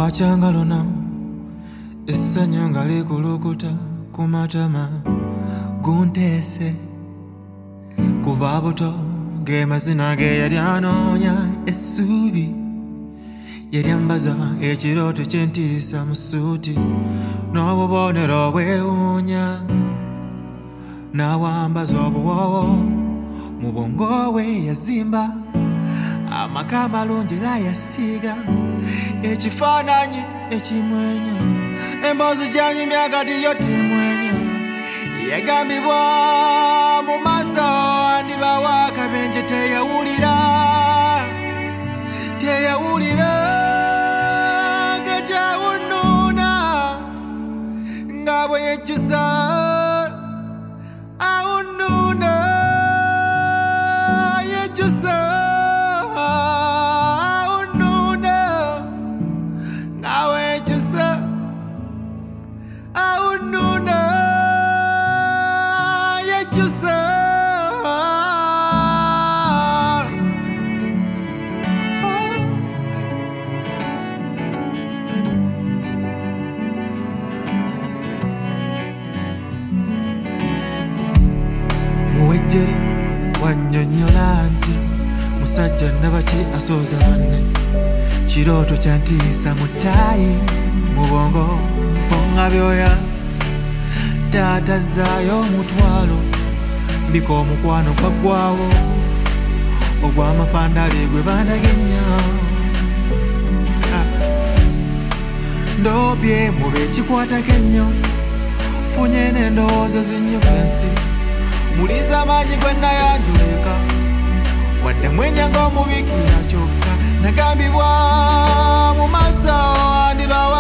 bwachanga luna essanyu nga likulukuta ku matama guntese kuva buto ng'emazina ge yali anoonya essuubi yali ambaza ekirooto ky'entiisa mu ssuuti n'obubonero obwewuunya n'awambaza obuwoowo mu bwongo bwe yazimba amaka amalungi era yasiiga ekifaananyi ekimwenya emboozi gy'anyumya agati yo temwenya yagambibwa mu maaso andibawa akabenje teyawulira kati awunuuna nga bwe yejjusa awunuuna yejjusa awunuuna nga bwe yejjusa awunuuna yejjusa muwejjeri wannyonnyola nti musajja nabaki asooza banne kirooto kyantiisa mu ttaayi mu bwongo mponga byoya taata zzaayo omutwalo mbika omukwano gwaggwawo ogw'amafandali gwe bandagenya ndobye mu beekikwatako ennyo funye n'endowooza z'ennyuba ensi muliza amaanyi gwe nayanjulika wadde mwenya ng'omubikira kyokka nagambibwa mu maaso andibawa